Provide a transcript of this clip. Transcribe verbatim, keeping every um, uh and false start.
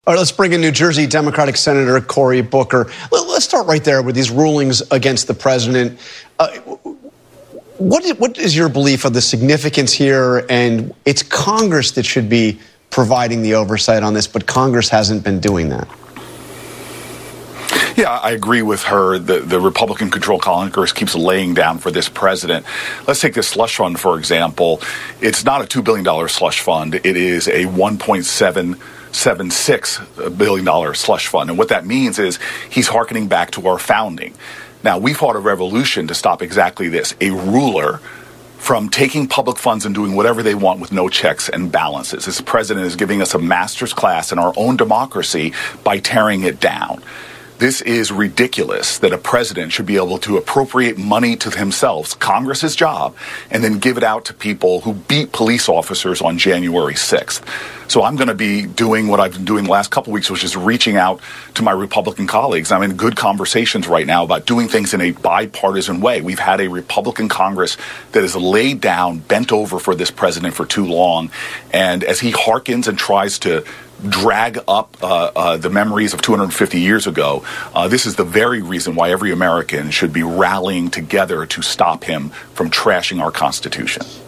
All right, let's bring in New Jersey Democratic Senator Cory Booker. Let's start right there with these rulings against the president. Uh, what, is, what is your belief of the significance here? And it's Congress that should be providing the oversight on this, but Congress hasn't been doing that. Yeah, I agree with her. The, the Republican-controlled Congress keeps laying down for this president. Let's take this slush fund, for example. It's not a two billion dollars slush fund. It is a one point seven seven six billion dollars slush fund. And what that means is he's hearkening back to our founding. Now, we fought a revolution to stop exactly this, a ruler from taking public funds and doing whatever they want with no checks and balances. This president is giving us a master's class in our own democracy by tearing it down. This is ridiculous that a president should be able to appropriate money to himself, Congress's job, and then give it out to people who beat police officers on January sixth. So I'm going to be doing what I've been doing the last couple of weeks, which is reaching out to my Republican colleagues. I'm in good conversations right now about doing things in a bipartisan way. We've had a Republican Congress that has laid down, bent over for this president for too long. And as he hearkens and tries to drag up uh, uh, the memories of two hundred fifty years ago, uh, this is the very reason why every American should be rallying together to stop him from trashing our Constitution.